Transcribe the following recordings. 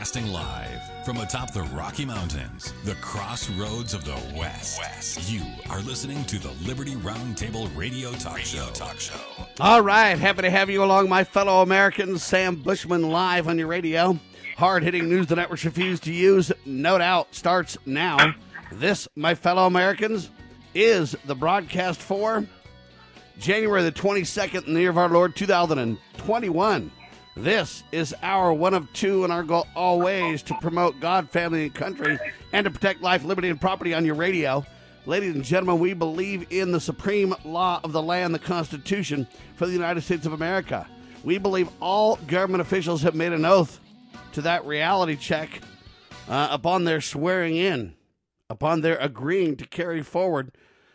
Broadcasting live from atop the Rocky Mountains, the crossroads of the West. You are listening to the Liberty Roundtable Radio Talk Show. All right, happy to have you along, my fellow Americans. Sam Bushman live on your radio. Hard-hitting news the networks refuse to use, no doubt, starts now. This, my fellow Americans, is the broadcast for January the 22nd in the year of our Lord, 2021. This is our one of two, and our goal always to promote God, family, and country, and to protect life, liberty, and property on your radio. Ladies and gentlemen, we believe in the supreme law of the land, the Constitution for the United States of America. We believe all government officials have made an oath to that reality check upon their swearing in, upon their agreeing to carry forward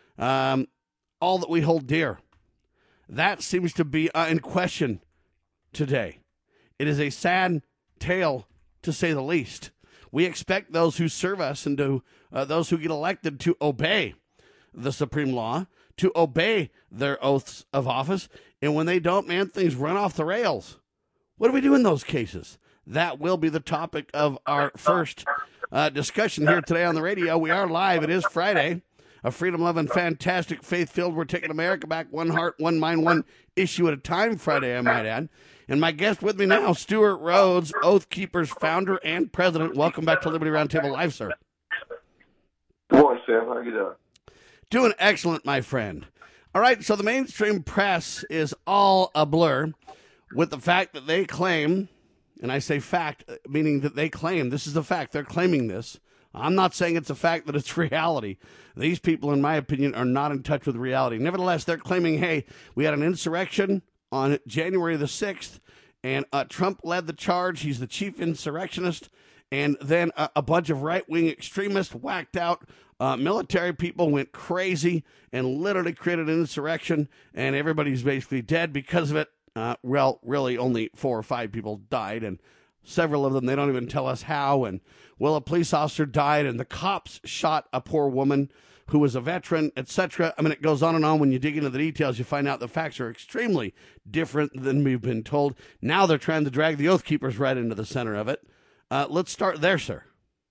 all that we hold dear. That seems to be in question today. It is a sad tale, to say the least. We expect those who serve us and those who get elected to obey the supreme law, to obey their oaths of office. And when they don't, man, things run off the rails. What do we do in those cases? That will be the topic of our first discussion here today on the radio. We are live. It is Friday. A freedom-loving, fantastic, faith-filled, we're taking America back one heart, one mind, one issue at a time Friday, I might add. And my guest with me now, Stewart Rhodes, Oath Keepers founder and president. Welcome back to Liberty Roundtable Live, sir. Good morning, Sam. How are you doing? Doing excellent, my friend. All right, so the mainstream press is all a blur with the fact that they claim, and I say fact, meaning that they claim, this is the fact, they're claiming this. I'm not saying it's a fact that it's reality. These people, in my opinion, are not in touch with reality. Nevertheless, they're claiming, hey, we had an insurrection on January the 6th, and Trump led the charge. He's the chief insurrectionist. And then a bunch of right-wing extremists whacked out. Military people went crazy and literally created an insurrection, and everybody's basically dead because of it. Well, really, only 4 or 5 people died, and several of them, they don't even tell us how. And, well, a police officer died, and the cops shot a poor woman who was a veteran, etc. I mean, it goes on and on. When you dig into the details, you find out the facts are extremely different than we've been told. Now they're trying to drag the Oath Keepers right into the center of it. Let's start there, sir.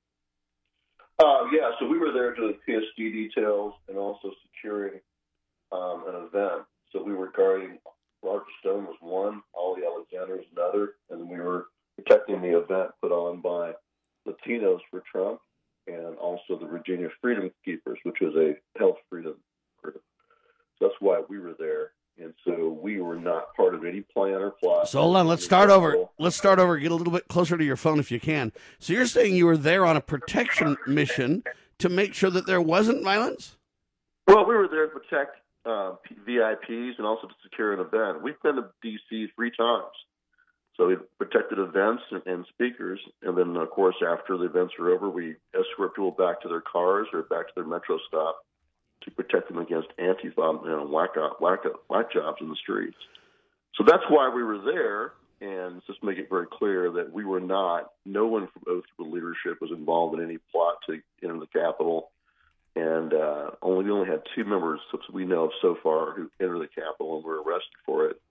Yeah, so we were there doing PSD details and also securing an event. So we were guarding, Roger Stone was one, Ollie Alexander was another, and then we were protecting the event put on by Latinos for Trump and also the Virginia Freedom Keepers, which was a health freedom group. So that's why we were there. And so we were not part of any plan or plot. So hold on, let's start over. Get a little bit closer to your phone if you can. So you're saying you were there on a protection mission to make sure that there wasn't violence? Well, we were there to protect VIPs and also to secure an event. We've been to D.C. 3 times. So we protected events and speakers, and then, of course, after the events are over, we escort people back to their cars or back to their metro stop to protect them against Antifa, whack jobs in the streets. So that's why we were there, and just make it very clear that we were not, no one from Oath Keeper leadership was involved in any plot to enter the Capitol, and we only had 2 members we know of so far who entered the Capitol and were arrested for it.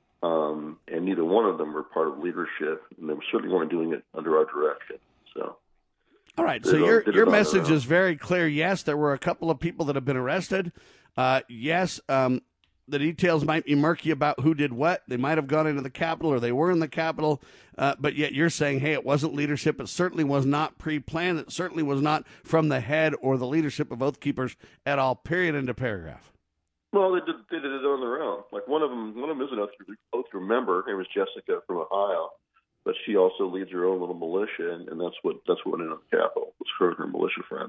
And neither one of them were part of leadership, and they certainly weren't doing it under our direction. So, all right. So your message is very clear. Yes, there were a couple of people that have been arrested. Yes, the details might be murky about who did what. They might have gone into the Capitol or they were in the Capitol, but yet you're saying, hey, it wasn't leadership. It certainly was not pre-planned. It certainly was not from the head or the leadership of Oath Keepers at all. Period. End of paragraph. Well, they did it on their own. Like one of them is an Oath Keeper member. Her name was Jessica from Ohio, but she also leads her own little militia, and that's what went in on the Capitol. Was her and her militia friends.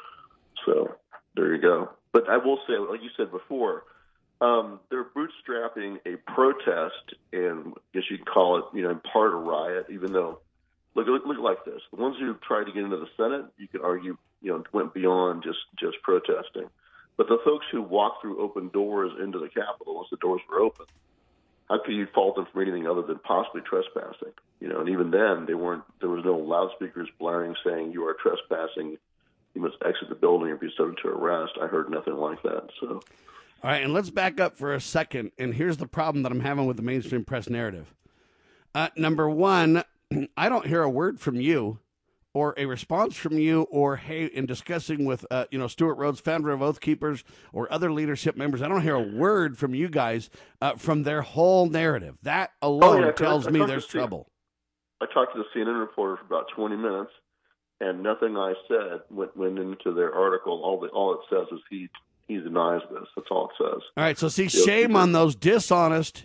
So there you go. But I will say, like you said before, they're bootstrapping a protest, and I guess you could call it, in part a riot. Even though, look like this: the ones who tried to get into the Senate, you could argue, went beyond just protesting. But the folks who walked through open doors into the Capitol, once the doors were open, how could you fault them for anything other than possibly trespassing? And even then, there was no loudspeakers blaring saying you are trespassing, you must exit the building or be subject to arrest. I heard nothing like that. So, all right, and let's back up for a second. And here's the problem that I'm having with the mainstream press narrative. Number one, I don't hear a word from you or a response from you or, hey, in discussing with, Stuart Rhodes, founder of Oath Keepers, or other leadership members, I don't hear a word from you guys from their whole narrative. That alone tells me there's trouble. I talked to the CNN reporter for about 20 minutes, and nothing I said went into their article. All it says is he denies this. That's all it says. All right, so see, shame on those dishonest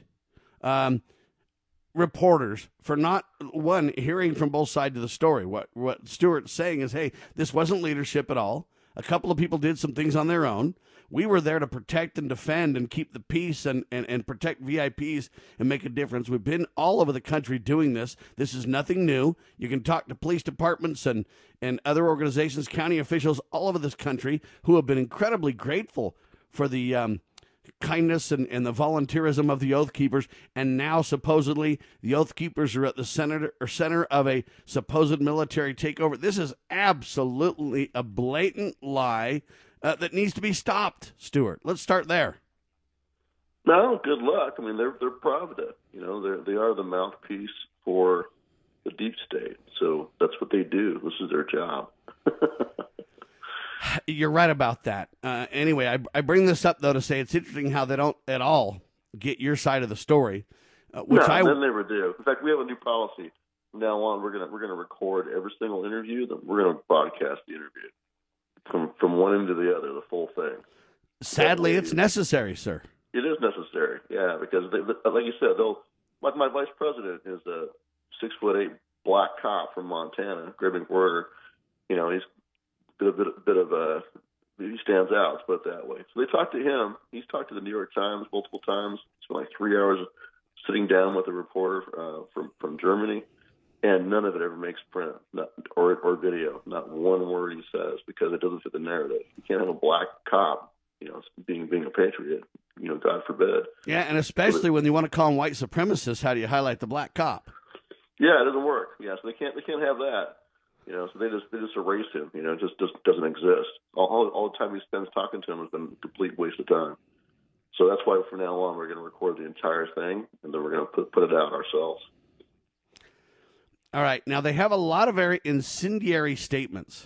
reporters for not, one, hearing from both sides of the story. What Stuart's saying is, hey, this wasn't leadership at all. A couple of people did some things on their own. We were there to protect and defend and keep the peace and protect VIPs and make a difference. We've been all over the country doing this. This is nothing new. You can talk to police departments and other organizations, county officials all over this country who have been incredibly grateful for the kindness and the volunteerism of the Oath Keepers, and now supposedly the Oath Keepers are at the center of a supposed military takeover. This is absolutely a blatant lie that needs to be stopped, Stuart. Let's start there. No, good luck. I mean, they're proud of it. They are the mouthpiece for the deep state, so that's what they do. This is their job. You're right about that. Anyway, I bring this up, though, to say it's interesting how they don't at all get your side of the story. They never do. In fact, we have a new policy. From now on, we're gonna record every single interview. Then we're gonna broadcast the interview from one end to the other, the full thing. Sadly, it's necessary, sir. It is necessary, yeah, because like you said, like my vice president is a 6'8" black cop from Montana, Greg McWhirter. He's he stands out, let's put it that way. So they talked to him. He's talked to the New York Times multiple times. Spent like 3 hours sitting down with a reporter from Germany, and none of it ever makes print or video. Not one word he says, because it doesn't fit the narrative. You can't have a black cop, being a patriot. God forbid. Yeah, and especially when you want to call them white supremacists, how do you highlight the black cop? Yeah, it doesn't work. Yeah, so they can't have that. So they just erase him. Just doesn't exist. All the time he spends talking to him has been a complete waste of time. So that's why from now on we're going to record the entire thing, and then we're going to put it out ourselves. All right. Now they have a lot of very incendiary statements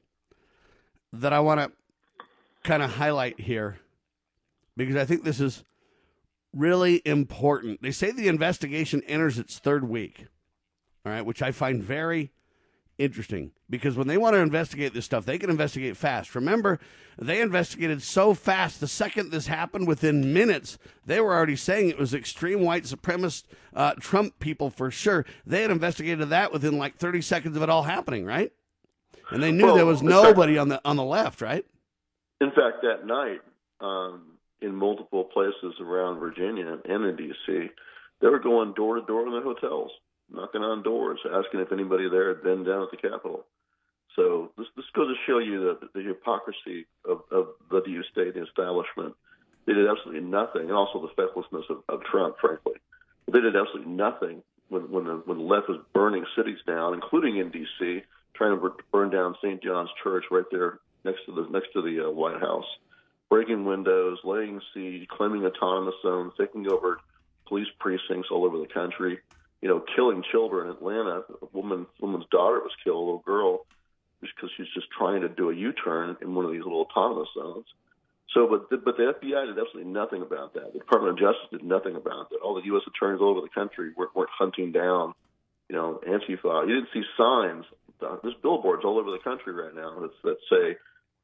that I want to kind of highlight here, because I think this is really important. They say the investigation enters its third week. All right, which I find very interesting, because when they want to investigate this stuff, they can investigate fast. Remember, they investigated so fast. The second this happened, within minutes, they were already saying it was extreme white supremacist Trump people for sure. They had investigated that within like 30 seconds of it all happening, right? And they knew there was nobody on the left, right? In fact, that night, in multiple places around Virginia and in D.C., they were going door to door in the hotels, knocking on doors, asking if anybody there had been down at the Capitol. So this goes to show you the hypocrisy of the deep state and establishment. They did absolutely nothing, and also the fecklessness of Trump, frankly. They did absolutely nothing when the left was burning cities down, including in D.C., trying to burn down St. John's Church right there next to the White House, breaking windows, laying siege, claiming autonomous zones, taking over police precincts all over the country. Killing children in Atlanta. A woman's daughter was killed, a little girl, because she's just trying to do a U-turn in one of these little autonomous zones. So, but the FBI did absolutely nothing about that. The Department of Justice did nothing about that. All the U.S. attorneys all over the country weren't hunting down, Antifa. You didn't see signs. There's billboards all over the country right now that say,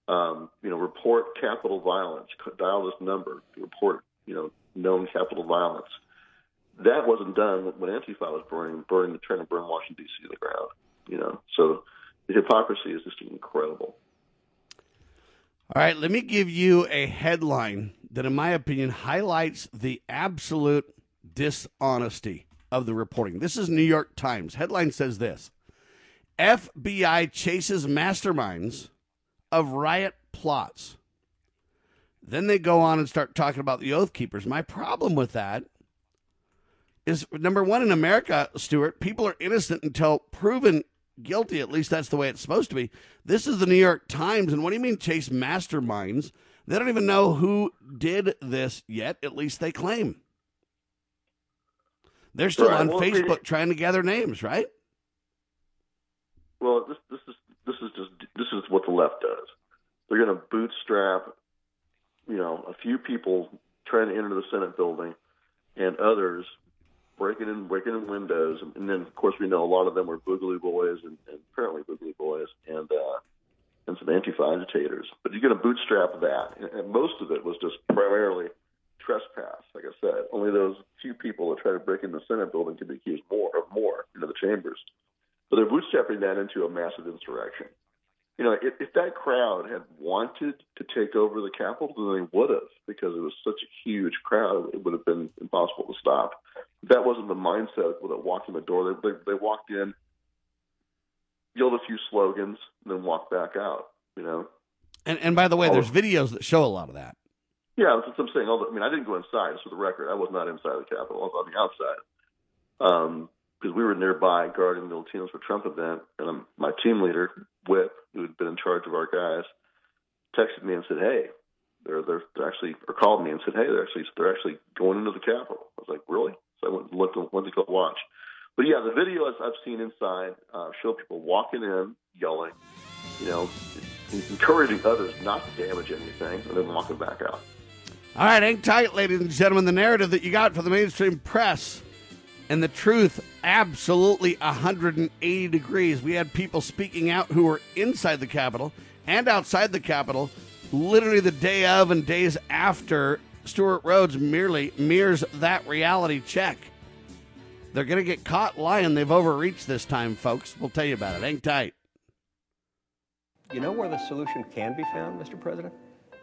report Capitol violence. Dial this number to report, known Capitol violence. That wasn't done when Antifa was trying to burn Washington, D.C. to the ground. So the hypocrisy is just incredible. All right, let me give you a headline that, in my opinion, highlights the absolute dishonesty of the reporting. This is New York Times. Headline says this: FBI chases masterminds of riot plots. Then they go on and start talking about the Oath Keepers. My problem with that is, number one, in America, Stuart, people are innocent until proven guilty. At least that's the way it's supposed to be. This is the New York Times, and what do you mean chase masterminds? They don't even know who did this yet, at least they claim. They're still on Facebook trying to gather names, right? Well, this is what the left does. They're going to bootstrap, a few people trying to enter the Senate building, and others breaking in windows, and then of course we know a lot of them were Boogaloo boys and apparently Boogaloo boys and some Antifa agitators. But you're going to bootstrap that, and most of it was just primarily trespass. Like I said, only those few people that try to break in the Senate building can be accused more into the chambers. But they're bootstrapping that into a massive insurrection. If that crowd had wanted to take over the Capitol, then they would have, because it was such a huge crowd, it would have been impossible to stop. That wasn't the mindset that walked in the door. They walked in, yelled a few slogans, and then walked back out, And by the way, there's videos that show a lot of that. Yeah, that's what I'm saying. I didn't go inside, just for the record. I was not inside the Capitol. I was on the outside. Because we were nearby guarding the Latinos for Trump event, and my team leader, Whip, who had been in charge of our guys, texted me and said, "Hey, they're actually," or called me and said, "Hey, they're actually going into the Capitol." I was like, "Really?" So I went to go watch. But yeah, the videos I've seen inside show people walking in, yelling, encouraging others not to damage anything, and then walking back out. All right, hang tight, ladies and gentlemen. The narrative that you got for the mainstream press and the truth, absolutely 180 degrees. We had people speaking out who were inside the Capitol and outside the Capitol literally the day of and days after Stewart Rhodes merely mirrors that reality check. They're going to get caught lying. They've overreached this time, folks. We'll tell you about it. Hang tight. You know where the solution can be found, Mr. President?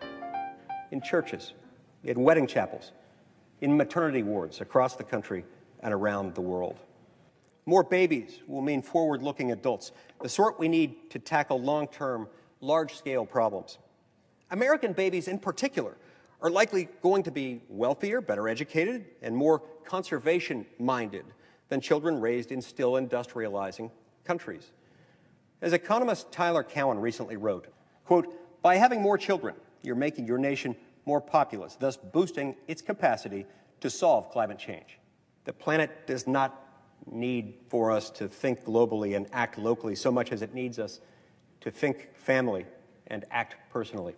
In churches, in wedding chapels, in maternity wards across the country and around the world. More babies will mean forward-looking adults, the sort we need to tackle long-term, large-scale problems. American babies in particular are likely going to be wealthier, better educated, and more conservation-minded than children raised in still industrializing countries. As economist Tyler Cowen recently wrote, quote, "By having more children, you're making your nation more populous, thus boosting its capacity to solve climate change. The planet does not need for us to think globally and act locally so much as it needs us to think family and act personally.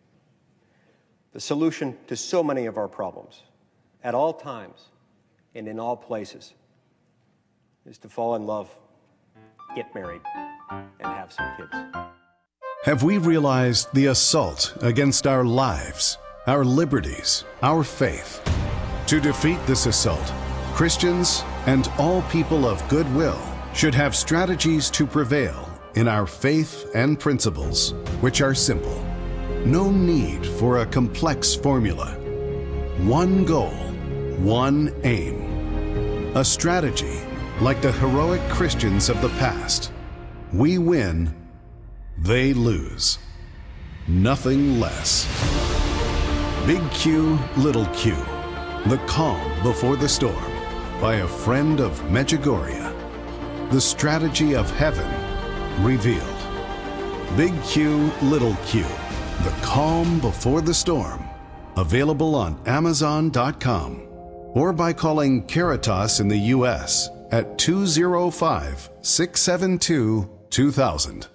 The solution to so many of our problems, at all times and in all places, is to fall in love, get married, and have some kids." Have we realized the assault against our lives, our liberties, our faith? To defeat this assault, Christians and all people of goodwill should have strategies to prevail in our faith and principles, which are simple. No need for a complex formula. One goal, one aim. A strategy like the heroic Christians of the past. We win, they lose. Nothing less. Big Q, Little Q. The Calm Before the Storm by a friend of Medjugorje. The Strategy of Heaven Revealed. Big Q, Little Q. The Calm Before the Storm. Available on Amazon.com or by calling Caritas in the U.S. at 205-672-2000.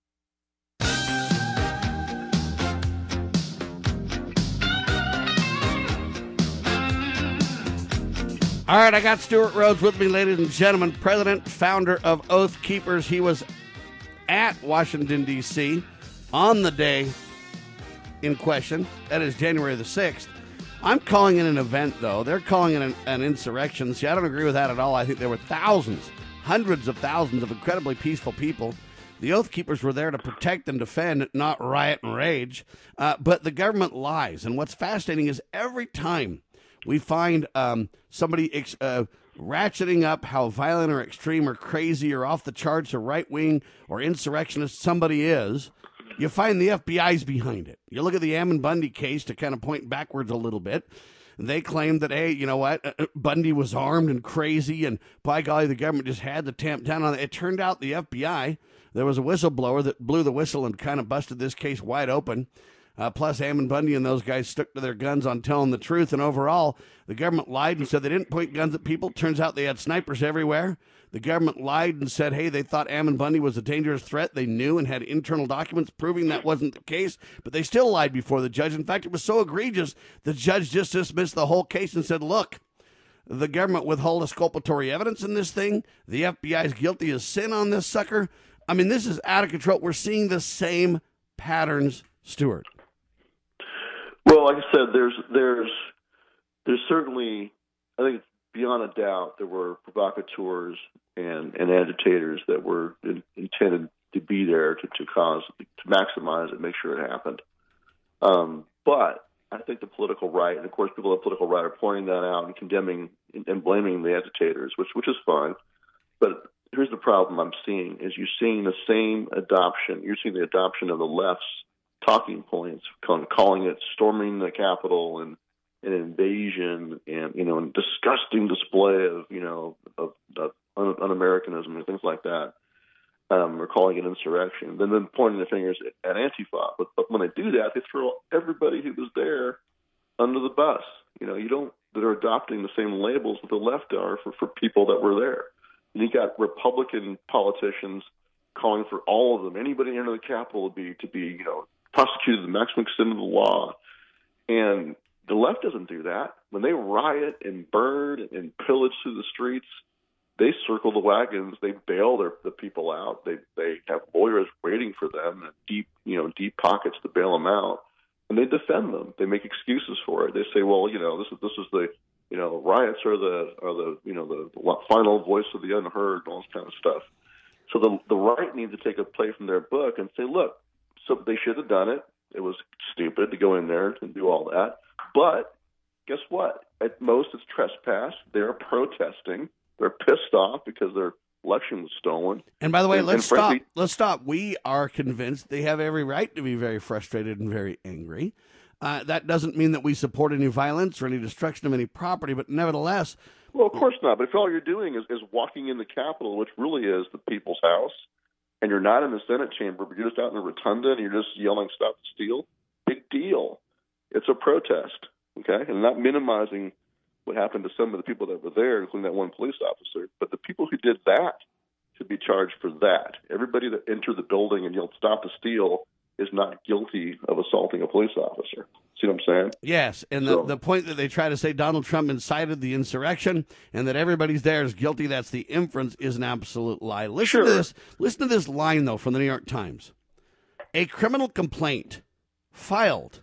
All right, I got Stewart Rhodes with me, ladies and gentlemen, president, founder of Oath Keepers. He was at Washington, D.C. on the day in question. That is January the 6th. I'm calling it an event, though. They're calling it an insurrection. See, I don't agree with that at all. I think there were thousands, hundreds of thousands of incredibly peaceful people. The Oath Keepers were there to protect and defend, not riot and rage. But the government lies. And what's fascinating is every time we find somebody ratcheting up how violent or extreme or crazy or off the charts or right-wing or insurrectionist somebody is, you find the FBI's behind it. You look at the Ammon Bundy case to kind of point backwards a little bit. They claimed that, hey, you know what, Bundy was armed and crazy, and by golly, the government just had to tamp down on it. It turned out the FBI, there was a whistleblower that blew the whistle and kind of busted this case wide open. Plus, Ammon Bundy and those guys stuck to their guns on telling the truth. And overall, the government lied and said they didn't point guns at people. Turns out they had snipers everywhere. The government lied and said, hey, they thought Ammon Bundy was a dangerous threat. They knew and had internal documents proving that wasn't the case, but they still lied before the judge. In fact, it was so egregious, the judge just dismissed the whole case and said, look, the government withheld exculpatory evidence in this thing. The FBI is guilty of sin on this sucker. I mean, this is out of control. We're seeing the same patterns, Stuart. Well, like I said, there's certainly, I think it's beyond a doubt, there were provocateurs and agitators that were intended to be there to maximize it, make sure it happened. But I think the political right, and of course people of the political right are pointing that out and condemning and blaming the agitators, which is fine. But here's the problem I'm seeing, is you're seeing the same adoption. You're seeing the adoption of the left's talking points, calling it storming the Capitol and an invasion and, a disgusting display of un-Americanism and things like that. Or calling it insurrection, then pointing the fingers at Antifa. But when they do that, they throw everybody who was there under the bus. They're adopting the same labels that the left are for people that were there. And you got Republican politicians calling for all of them, anybody under the Capitol to be prosecuted to the maximum extent of the law. And the left doesn't do that. When they riot and burn and pillage through the streets, they circle the wagons. They bail the people out. They have lawyers waiting for them and deep pockets to bail them out, and they defend them. They make excuses for it. They say, well, this is the riots are the final voice of the unheard and all this kind of stuff. So the right needs to take a play from their book and say, look, so they should have done it. It was stupid to go in there and do all that. But guess what? At most, it's trespass. They're protesting. They're pissed off because their election was stolen. And by the way, let's stop. We are convinced they have every right to be very frustrated and very angry. That doesn't mean that we support any violence or any destruction of any property, but nevertheless. Well, of course not. But if all you're doing is walking in the Capitol, which really is the people's house, and you're not in the Senate chamber, but you're just out in the rotunda and you're just yelling, stop the steal, big deal. It's a protest, okay? And not minimizing what happened to some of the people that were there, including that one police officer. But the people who did that should be charged for that. Everybody that entered the building and yelled, stop the steal, is not guilty of assaulting a police officer. See what I'm saying? Yes, and the point that they try to say Donald Trump incited the insurrection and that everybody's there is guilty, that's the inference, is an absolute lie. Listen to this. Listen to this line, though, from the New York Times. A criminal complaint filed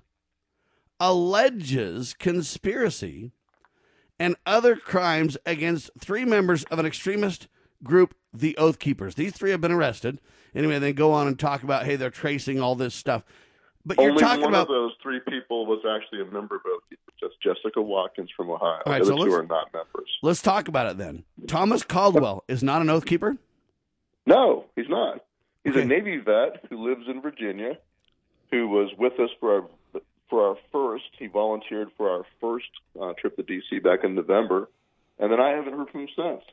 alleges conspiracy and other crimes against 3 members of an extremist group, the Oath Keepers. These 3 have been arrested. Anyway, they go on and talk about, hey, they're tracing all this stuff. But you're talking about... Only one of those 3 people was actually a member of Oath Keepers. That's Jessica Watkins from Ohio. All right, the other 2 are not members. Let's talk about it then. Thomas Caldwell is not an Oath Keeper? No, he's not. He's a Navy vet who lives in Virginia, who was with us for our first. He volunteered for our first trip to D.C. back in November, and then I haven't heard from him since.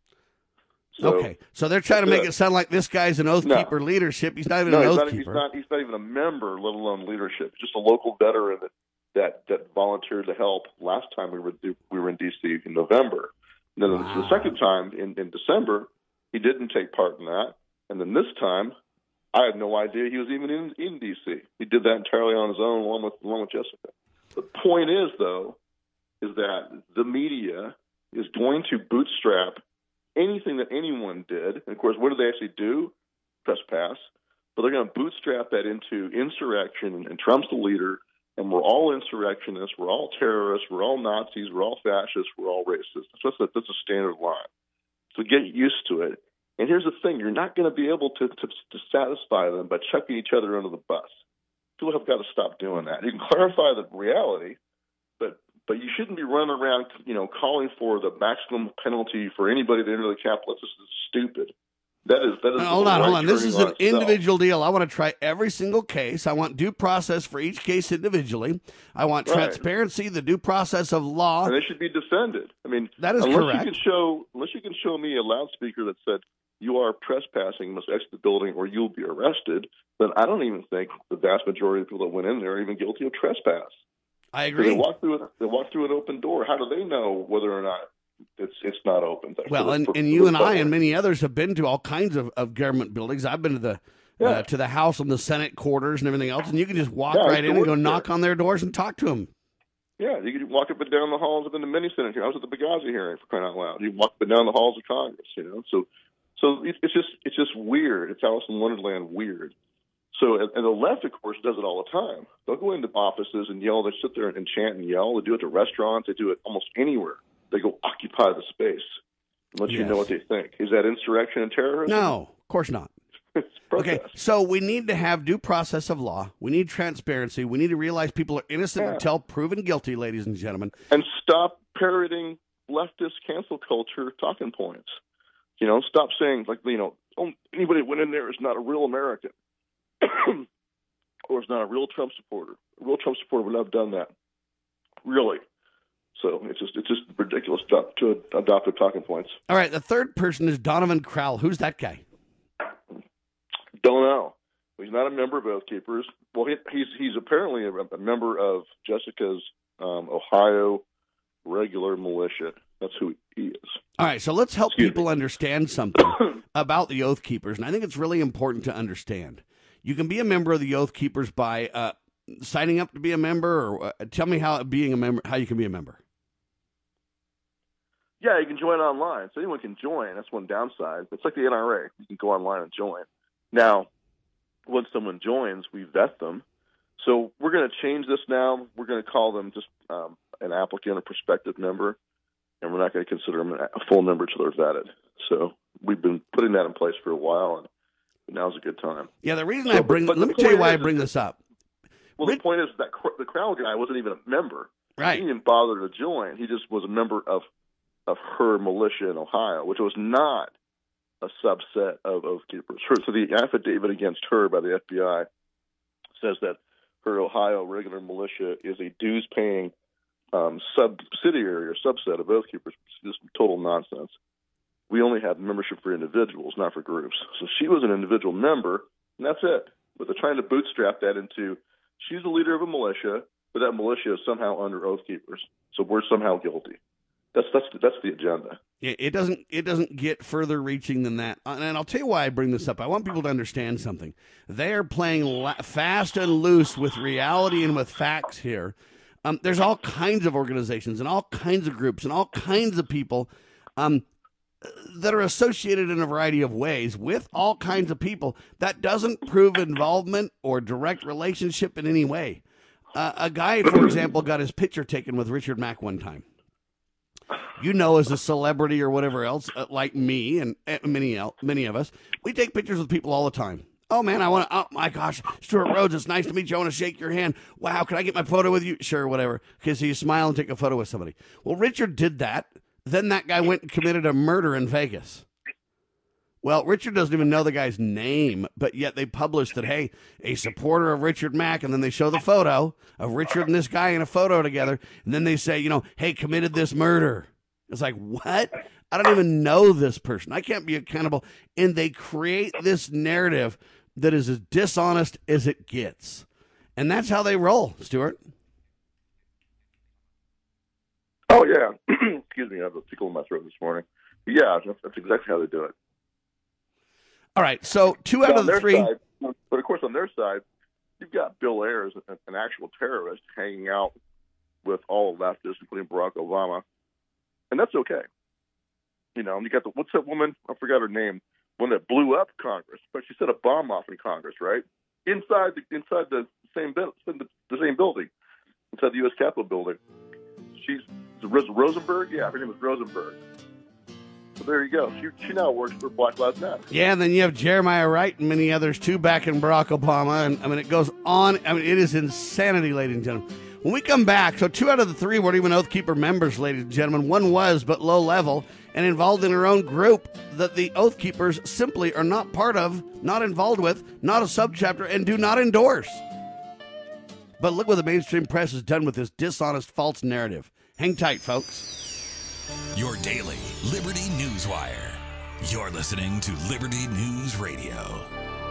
So they're trying to make it sound like this guy's an Oath Keeper leadership. He's not even an Oath Keeper. He's not even a member, let alone leadership. Just a local veteran that volunteered to help last time we were in D.C. in November. And then the second time in December, he didn't take part in that. And then this time, I had no idea he was even in D.C. He did that entirely on his own, along with Jessica. The point is, though, is that the media is going to bootstrap anything that anyone did. And, of course, what do they actually do? Trespass. But they're going to bootstrap that into insurrection, and Trump's the leader, and we're all insurrectionists, we're all terrorists, we're all Nazis, we're all fascists, we're all racists. That's a standard line. So get used to it. And here's the thing, you're not going to be able to satisfy them by chucking each other under the bus. People have got to stop doing that. You can clarify the reality, but you shouldn't be running around, calling for the maximum penalty for anybody that entered the Capitol. This is stupid. That is. Hold on. This is an individual deal. I want to try every single case. I want due process for each case individually. I want transparency, the due process of law, and they should be defended. I mean, that is correct. Unless you can show me a loudspeaker that said you are trespassing, must exit the building, or you'll be arrested, then I don't even think the vast majority of people that went in there are even guilty of trespass. I agree. They walk through an open door. How do they know whether or not it's not open? Well, and you and I and many others have been to all kinds of government buildings. I've been to the House and the Senate quarters and everything else, and you can just walk right in and go knock on their doors and talk to them. Yeah, you can walk up and down the halls of the mini Senate here. I was at the Benghazi hearing, for crying out loud. You can walk up and down the halls of Congress, So it's just weird. It's Alice in Wonderland weird. So, and the left, of course, does it all the time. They'll go into offices and yell. They sit there and chant and yell. They do it to restaurants. They do it almost anywhere. They go occupy the space and let you know what they think. Is that insurrection and terrorism? No, of course not. Okay, so we need to have due process of law. We need transparency. We need to realize people are innocent until proven guilty, ladies and gentlemen. And stop parroting leftist cancel culture talking points. Stop saying, anybody that went in there is not a real American or is not a real Trump supporter. A real Trump supporter would not have done that. Really. So it's just ridiculous to adopt their talking points. All right, the third person is Donovan Crowell. Who's that guy? Don't know. He's not a member of Oath Keepers. Well, he's apparently a member of Jessica's Ohio regular militia. That's who he is. All right, so let's help people understand something about the Oath Keepers, and I think it's really important to understand. You can be a member of the Oath Keepers by signing up to be a member, or tell me how you can be a member. Yeah, you can join online. So anyone can join. That's one downside. It's like the NRA. You can go online and join. Now, once someone joins, we vet them. So we're going to change this now. We're going to call them just an applicant, a prospective member, and we're not going to consider them a full member until they're vetted. So we've been putting that in place for a while, and now's a good time. Yeah, the reason let me tell you why I bring this up. Well, the point is that the Crowell guy wasn't even a member. Right. He didn't bother to join. He just was a member of her militia in Ohio, which was not a subset of Oath Keepers. So the affidavit against her by the FBI says that her Ohio regular militia is a dues-paying subsidiary or subset of Oath Keepers. It's just total nonsense. We only have membership for individuals, not for groups. So she was an individual member, and that's it. But they're trying to bootstrap that into she's the leader of a militia, but that militia is somehow under Oath Keepers. So we're somehow guilty. That's the agenda. It doesn't get further reaching than that. And I'll tell you why I bring this up. I want people to understand something. They are playing fast and loose with reality and with facts here. There's all kinds of organizations and all kinds of groups and all kinds of people that are associated in a variety of ways with all kinds of people. That doesn't prove involvement or direct relationship in any way. A guy, for example, got his picture taken with Richard Mack one time. As a celebrity or whatever else, like me and many of us, we take pictures with people all the time. Oh, man, oh, my gosh, Stuart Rhodes, it's nice to meet you. I want to shake your hand. Wow, can I get my photo with you? Sure, whatever. Okay, so you smile and take a photo with somebody. Well, Richard did that. Then that guy went and committed a murder in Vegas. Well, Richard doesn't even know the guy's name, but yet they published that, hey, a supporter of Richard Mack, and then they show the photo of Richard and this guy in a photo together, and then they say, hey, committed this murder. It's like, what? I don't even know this person. I can't be accountable. And they create this narrative that is as dishonest as it gets. And that's how they roll, Stuart. Oh, yeah. Excuse me, I have a tickle in my throat this morning. Yeah, that's exactly how they do it. All right, so 2 out of the 3. Side, but, of course, on their side, you've got Bill Ayers, an actual terrorist, hanging out with all leftists, including Barack Obama. And that's okay. And you got what's that woman? I forgot her name. One that blew up Congress, but she set a bomb off in Congress, right? Inside the same building, inside the U.S. Capitol building. She's Rosenberg. Yeah, her name is Rosenberg. So there you go. She now works for Black Lives Matter. Yeah, and then you have Jeremiah Wright and many others too backing Barack Obama, and it goes on. It is insanity, ladies and gentlemen. When we come back, so 2 out of the 3 weren't even Oath Keeper members, ladies and gentlemen. One was, but low level, and involved in her own group that the Oath Keepers simply are not part of, not involved with, not a subchapter, and do not endorse. But look what the mainstream press has done with this dishonest, false narrative. Hang tight, folks. Your daily Liberty Newswire. You're listening to Liberty News Radio.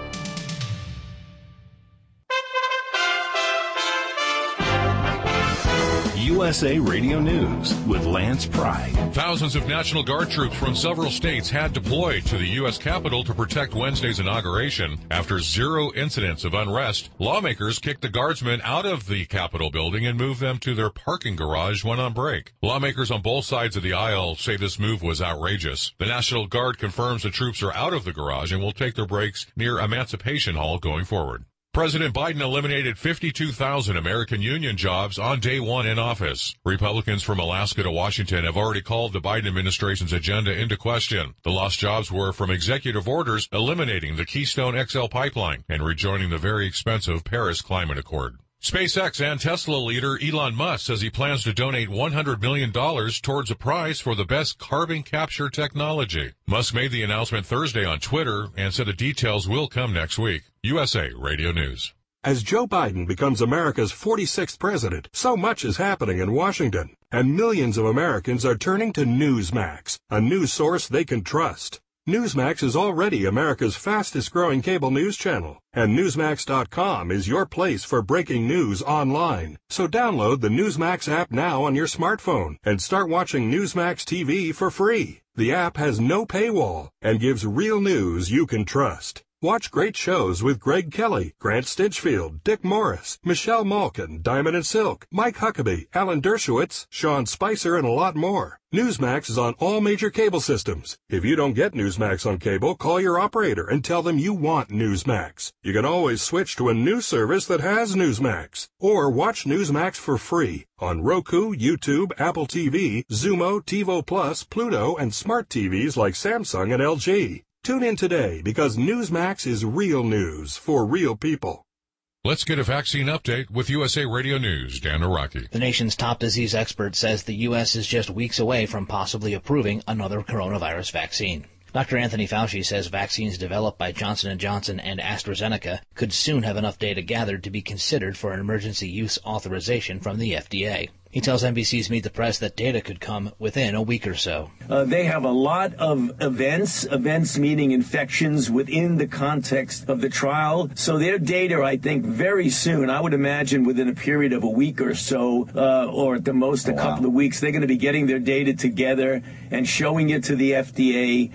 USA Radio News with Lance Pry. Thousands of National Guard troops from several states had deployed to the U.S. Capitol to protect Wednesday's inauguration. After 0 incidents of unrest, lawmakers kicked the Guardsmen out of the Capitol building and moved them to their parking garage when on break. Lawmakers on both sides of the aisle say this move was outrageous. The National Guard confirms the troops are out of the garage and will take their breaks near Emancipation Hall going forward. President Biden eliminated 52,000 American union jobs on day one in office. Republicans from Alaska to Washington have already called the Biden administration's agenda into question. The lost jobs were from executive orders eliminating the Keystone XL pipeline and rejoining the very expensive Paris Climate Accord. SpaceX and Tesla leader Elon Musk says he plans to donate $100 million towards a prize for the best carbon capture technology. Musk made the announcement Thursday on Twitter and said the details will come next week. USA Radio News. As Joe Biden becomes America's 46th president, so much is happening in Washington, and millions of Americans are turning to Newsmax, a news source they can trust. Newsmax is already America's fastest-growing cable news channel, and Newsmax.com is your place for breaking news online. So download the Newsmax app now on your smartphone and start watching Newsmax TV for free. The app has no paywall and gives real news you can trust. Watch great shows with Greg Kelly, Grant Stinchfield, Dick Morris, Michelle Malkin, Diamond and Silk, Mike Huckabee, Alan Dershowitz, Sean Spicer, and a lot more. Newsmax is on all major cable systems. If you don't get Newsmax on cable, call your operator and tell them you want Newsmax. You can always switch to a new service that has Newsmax. Or watch Newsmax for free on Roku, YouTube, Apple TV, Xumo, TiVo Plus, Pluto, and smart TVs like Samsung and LG. Tune in today because Newsmax is real news for real people. Let's get a vaccine update with USA Radio News. Dan Araki. The nation's top disease expert says the U.S. is just weeks away from possibly approving another coronavirus vaccine. Dr. Anthony Fauci says vaccines developed by Johnson & Johnson and AstraZeneca could soon have enough data gathered to be considered for an emergency use authorization from the FDA. He tells NBC's Meet the Press that data could come within a week or so. They have a lot of events meaning infections within the context of the trial. So their data, I think, very soon, I would imagine within a period of a week or so, or at the most a couple of weeks, they're going to be getting their data together and showing it to the FDA.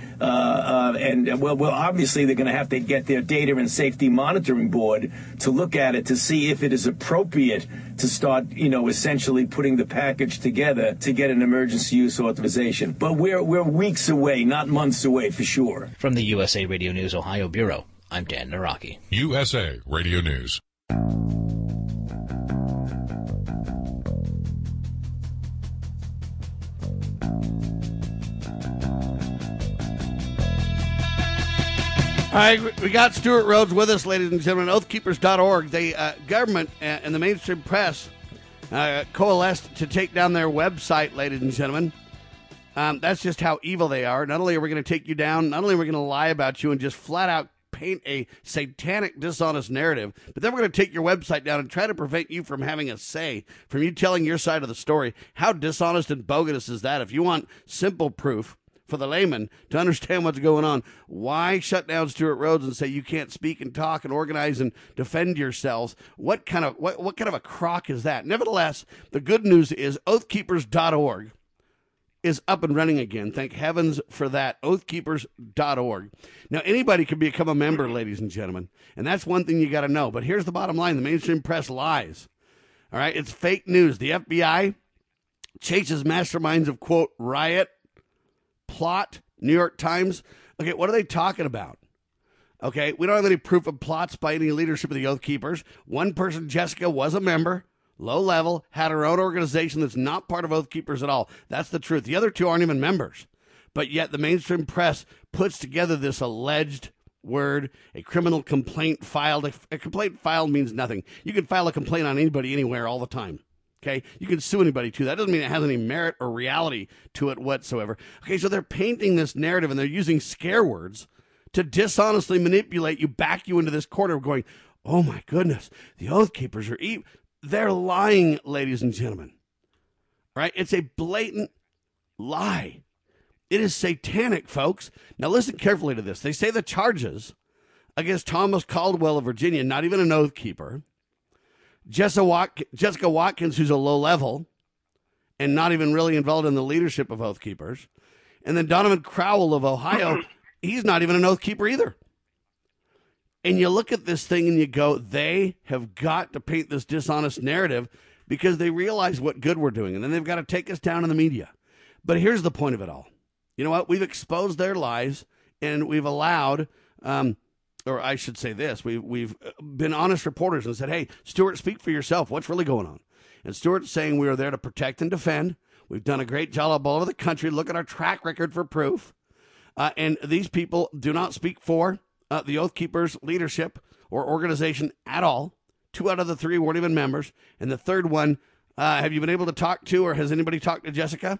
Well, obviously they're going to have to get their Data and Safety Monitoring Board to look at it to see if it is appropriate to start, essentially putting the package together to get an emergency use authorization. But we're weeks away, not months away for sure. From the USA Radio News Ohio Bureau, I'm Dan Naraki. USA Radio News. All right, we got Stuart Rhodes with us, ladies and gentlemen. Oathkeepers.org. The government and the mainstream press coalesced to take down their website, ladies and gentlemen. That's just how evil they are. Not only are we going to take you down, not only are we going to lie about you and just flat out paint a satanic, dishonest narrative, but then we're going to take your website down and try to prevent you from having a say, from you telling your side of the story. How dishonest and bogus is that? If you want simple proof for the layman to understand what's going on, why shut down Stuart Rhodes and say you can't speak and talk and organize and defend yourselves? What kind of a crock is that? Nevertheless, the good news is oathkeepers.org is up and running again. Thank heavens for that. Oathkeepers.org. Now, anybody can become a member, ladies and gentlemen, and that's one thing you got to know. But here's the bottom line. The mainstream press lies. All right? It's fake news. The FBI chases masterminds of, quote, riot, plot, New York Times. Okay, what are they talking about? Okay, we don't have any proof of plots by any leadership of the Oath Keepers. One person, Jessica, was a member, low level, had her own organization that's not part of Oath Keepers at all. That's the truth. The other two aren't even members. But yet the mainstream press puts together this alleged word, a criminal complaint filed. A complaint filed means nothing. You can file a complaint on anybody, anywhere, all the time. Okay, you can sue anybody too. That doesn't mean it has any merit or reality to it whatsoever. Okay, so they're painting this narrative and they're using scare words to dishonestly manipulate you, back you into this corner of going, oh my goodness, the Oath Keepers are evil. They're lying, ladies and gentlemen. Right? It's a blatant lie. It is satanic, folks. Now listen carefully to this. They say the charges against Thomas Caldwell of Virginia, not even an oath keeper, Jessica Watkins, who's a low level and not even really involved in the leadership of oath keepers, and then Donovan Crowell of Ohio, he's not even an oath keeper either. And you look at this thing and you go, they have got to paint this dishonest narrative because they realize what good we're doing, and then they've got to take us down in the media. But here's the point of it all. You know what? We've exposed their lies, and we've allowed, or I should say this, we've been honest reporters and said, hey, Stuart, speak for yourself. What's really going on? And Stuart's saying we are there to protect and defend. We've done a great job all over the country. Look at our track record for proof. And these people do not speak for the Oath Keepers leadership or organization at all. 2 out of the 3 weren't even members. And the third one, have you been able to talk to, or has anybody talked to Jessica?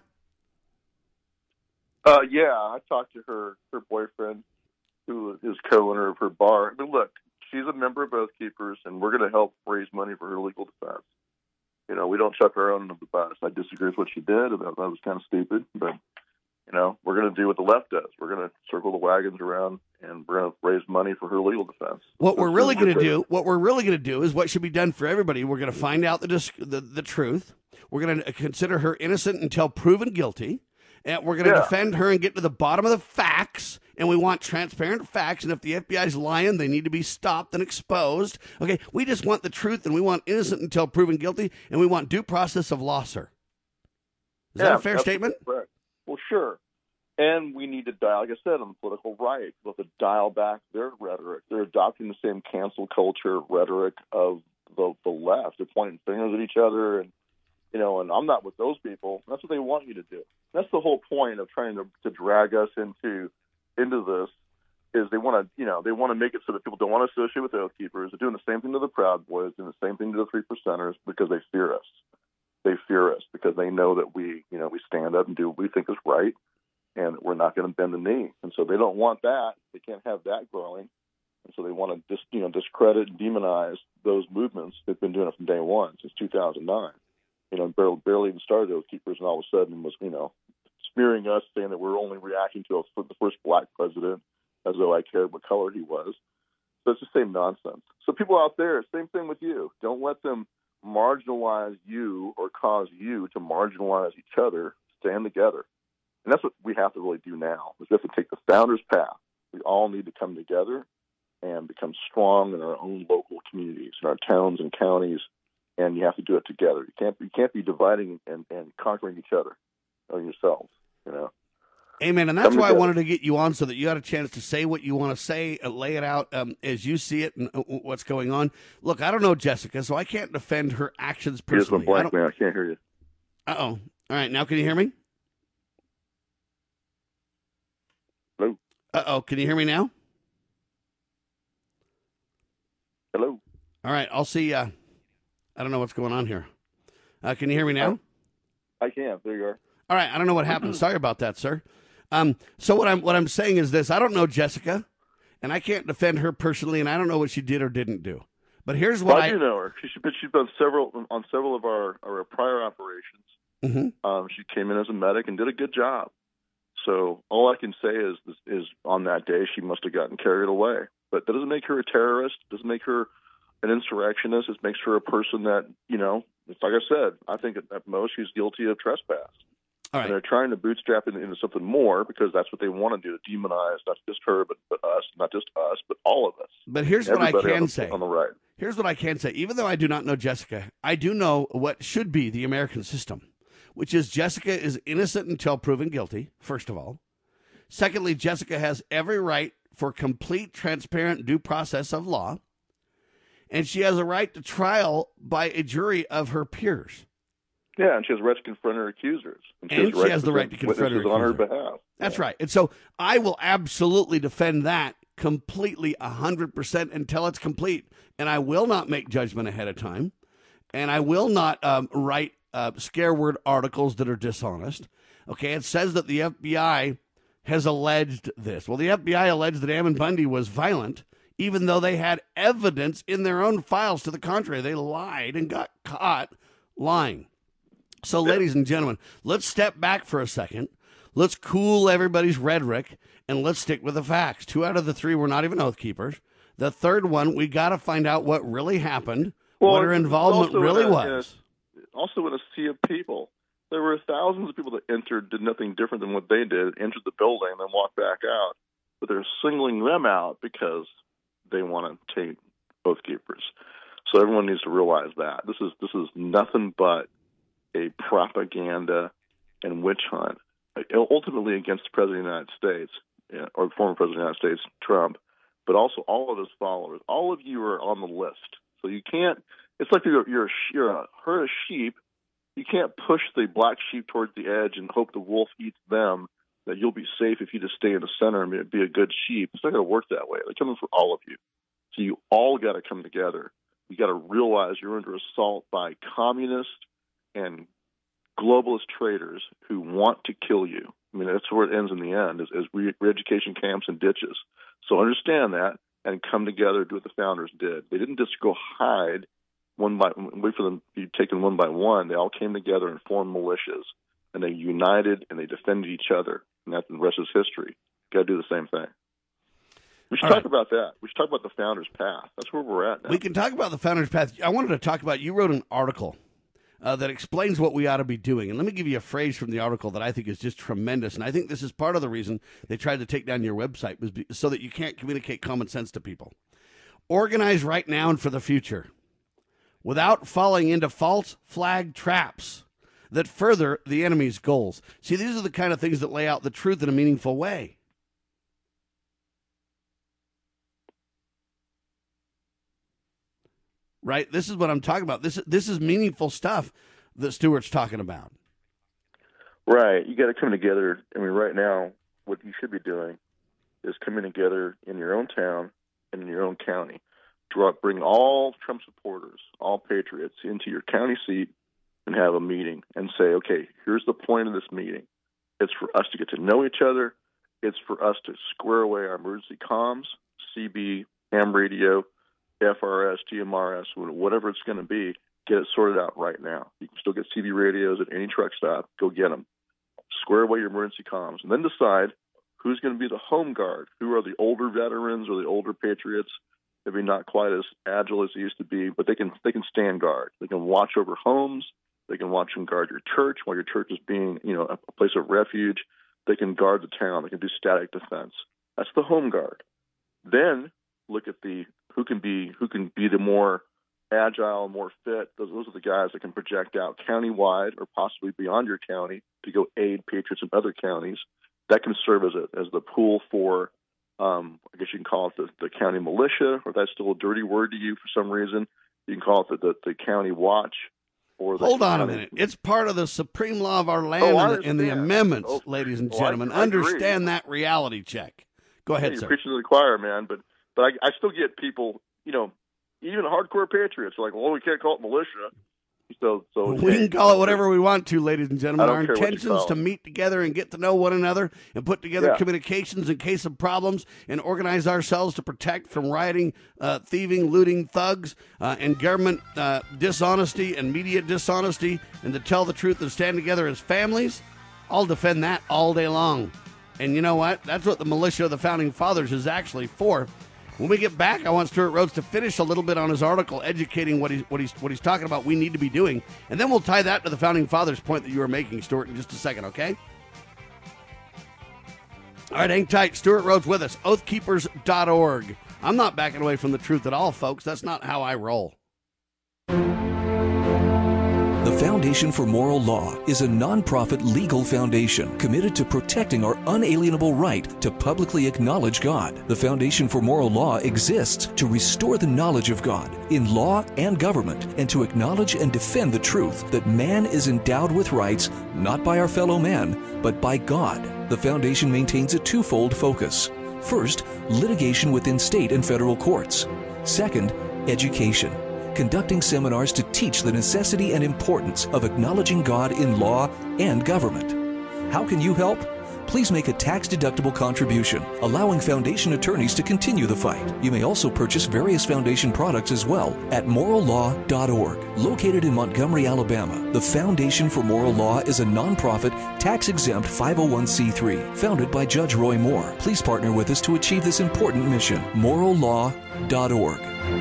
Yeah, I talked to her boyfriend, who is co-owner of her bar. I mean, look, she's a member of Oath Keepers, and we're going to help raise money for her legal defense. You know, we don't chuck her own under the bus. I disagree with what she did. That was kind of stupid, but, you know, we're going to do what the left does. We're going to circle the wagons around, and we're going to raise money for her legal defense. What we're really going to do is what should be done for everybody. We're going to find out the truth. We're going to consider her innocent until proven guilty. And we're going to defend her and get to the bottom of the facts. And we want transparent facts. And if the FBI's lying, they need to be stopped and exposed. Okay, we just want the truth, and we want innocent until proven guilty, and we want due process of law, sir. Is that a fair statement? Correct. Well, sure. And we need to dial, like I said, on the political right, we have to dial back their rhetoric. They're adopting the same cancel culture rhetoric of the left. They're pointing fingers at each other, and you know, and I'm not with those people. That's what they want you to do. That's the whole point of trying to drag us into this. Is they want to make it so that people don't want to associate with the Oath Keepers. They're doing the same thing to the Proud Boys, doing the same thing to the 3%ers because they fear us. They fear us because they know that we stand up and do what we think is right, and that we're not going to bend the knee. And so they don't want that. They can't have that growing. And so they want to discredit and demonize those movements. They've been doing it from day one, since 2009. You know, barely even started Oath Keepers, and all of a sudden was, smearing us, saying that we're only reacting to the first black president, as though I cared what color he was. So it's the same nonsense. So people out there, same thing with you. Don't let them marginalize you or cause you to marginalize each other. Stand together. And that's what we have to really do now, is we have to take the founders' path. We all need to come together and become strong in our own local communities, in our towns and counties, and you have to do it together. You can't be dividing and conquering each other or yourselves, you know. Amen. And that's why I wanted to get you on, so that you had a chance to say what you want to say, lay it out as you see it and what's going on. Look, I don't know Jessica, so I can't defend her actions personally. I can't hear you. Uh-oh. All right, now can you hear me? Hello? Uh-oh, can you hear me now? Hello? All right, I'll see. I don't know what's going on here. Can you hear me now? I can. There you are. All right, I don't know what happened. Sorry about that, sir. So what I'm saying is this: I don't know Jessica, and I can't defend her personally, and I don't know what she did or didn't do. But here's what I do know her. She's done several of our prior operations. Mm-hmm. She came in as a medic and did a good job. So all I can say is on that day she must have gotten carried away. But that doesn't make her a terrorist. Doesn't make her an insurrectionist. It makes her a person that, it's like I said, I think at most she's guilty of trespass. All right. And they're trying to bootstrap it into something more because that's what they want to do, to demonize not just her, but us, not just us, but all of us. But here's what I can say. On the right. Here's what I can say. Even though I do not know Jessica, I do know what should be the American system, which is Jessica is innocent until proven guilty, first of all. Secondly, Jessica has every right for complete, transparent due process of law, and she has a right to trial by a jury of her peers. Yeah, and she has the right to confront her accusers. And she has the right to confront her accusers on her behalf. That's right. And so I will absolutely defend that completely, 100% until it's complete. And I will not make judgment ahead of time. And I will not write scare word articles that are dishonest. Okay, it says that the FBI has alleged this. Well, the FBI alleged that Ammon Bundy was violent, even though they had evidence in their own files to the contrary. They lied and got caught lying. So, ladies and gentlemen, let's step back for a second. Let's cool everybody's rhetoric, and let's stick with the facts. 2 out of the 3 were not even Oath Keepers. The third one, we got to find out what really happened, what her involvement really was. Also in a sea of people. There were thousands of people that entered, did nothing different than what they did, entered the building, and then walked back out. But they're singling them out because they want to take Oath Keepers. So everyone needs to realize that. This is nothing but a propaganda and witch hunt, ultimately against the President of the United States, or the former President of the United States, Trump, but also all of his followers. All of you are on the list. So you can't, it's like you're a herd of sheep. You can't push the black sheep towards the edge and hope the wolf eats them, that you'll be safe if you just stay in the center and be a good sheep. It's not going to work that way. They're coming for all of you. So you all got to come together. You got to realize you're under assault by communist and globalist traitors who want to kill you. I mean, that's where it ends in the end, is re-education camps and ditches. So understand that and come together, do what the founders did. They didn't just go hide wait for them to be taken one by one. They all came together and formed militias, and they united and they defended each other. And that's the rest is history. Got to do the same thing. We should talk about that. We should talk about the founders' path. That's where we're at now. We can talk about the founders' path. I wanted to talk about, you wrote an article that explains what we ought to be doing. And let me give you a phrase from the article that I think is just tremendous. And I think this is part of the reason they tried to take down your website, was so that you can't communicate common sense to people. Organize right now and for the future, without falling into false flag traps that further the enemy's goals. See, these are the kind of things that lay out the truth in a meaningful way. Right? This is what I'm talking about. This is meaningful stuff that Stuart's talking about. Right. You got to come together. I mean, right now, what you should be doing is coming together in your own town and in your own county. Bring all Trump supporters, all patriots, into your county seat and have a meeting and say, okay, here's the point of this meeting. It's for us to get to know each other. It's for us to square away our emergency comms, CB, ham radio, FRS, GMRS, whatever it's going to be, get it sorted out right now. You can still get CB radios at any truck stop. Go get them. Square away your emergency comms, and then decide who's going to be the home guard. Who are the older veterans or the older patriots? Maybe not quite as agile as they used to be, but they can stand guard. They can watch over homes. They can watch and guard your church while your church is being, a place of refuge. They can guard the town. They can do static defense. That's the home guard. Then look at who can be the more agile, more fit. Those are the guys that can project out countywide or possibly beyond your county to go aid patriots in other counties. That can serve as the pool for, I guess you can call it the county militia, or if that's still a dirty word to you for some reason. You can call it the county watch. Or Hold on a minute. It's part of the supreme law of our land and the amendments, ladies and gentlemen. I understand that reality check. Go ahead, you're sir. Preaching to the choir, man. But I still get people, even hardcore patriots are like, well, we can't call it militia. So we can call it whatever we want to, ladies and gentlemen. Our intention is to meet together and get to know one another and put together communications in case of problems and organize ourselves to protect from rioting, thieving, looting thugs, and government dishonesty and media dishonesty, and to tell the truth and stand together as families. I'll defend that all day long. And you know what? That's what the militia of the Founding Fathers is actually for. When we get back, I want Stuart Rhodes to finish a little bit on his article, educating what he's talking about we need to be doing. And then we'll tie that to the Founding Fathers point that you were making, Stuart, in just a second, okay? All right, hang tight. Stuart Rhodes with us, oathkeepers.org. I'm not backing away from the truth at all, folks. That's not how I roll. The Foundation for Moral Law is a nonprofit legal foundation committed to protecting our unalienable right to publicly acknowledge God. The Foundation for Moral Law exists to restore the knowledge of God in law and government, and to acknowledge and defend the truth that man is endowed with rights not by our fellow man, but by God. The Foundation maintains a twofold focus. First, litigation within state and federal courts. Second, education, conducting seminars to teach the necessity and importance of acknowledging God in law and government. How can you help? please make a tax-deductible contribution, allowing foundation attorneys to continue the fight. You may also purchase various foundation products as well at morallaw.org. Located in Montgomery, Alabama, the Foundation for Moral Law is a nonprofit, tax-exempt 501c3 founded by Judge Roy Moore. Please partner with us to achieve this important mission. morallaw.org.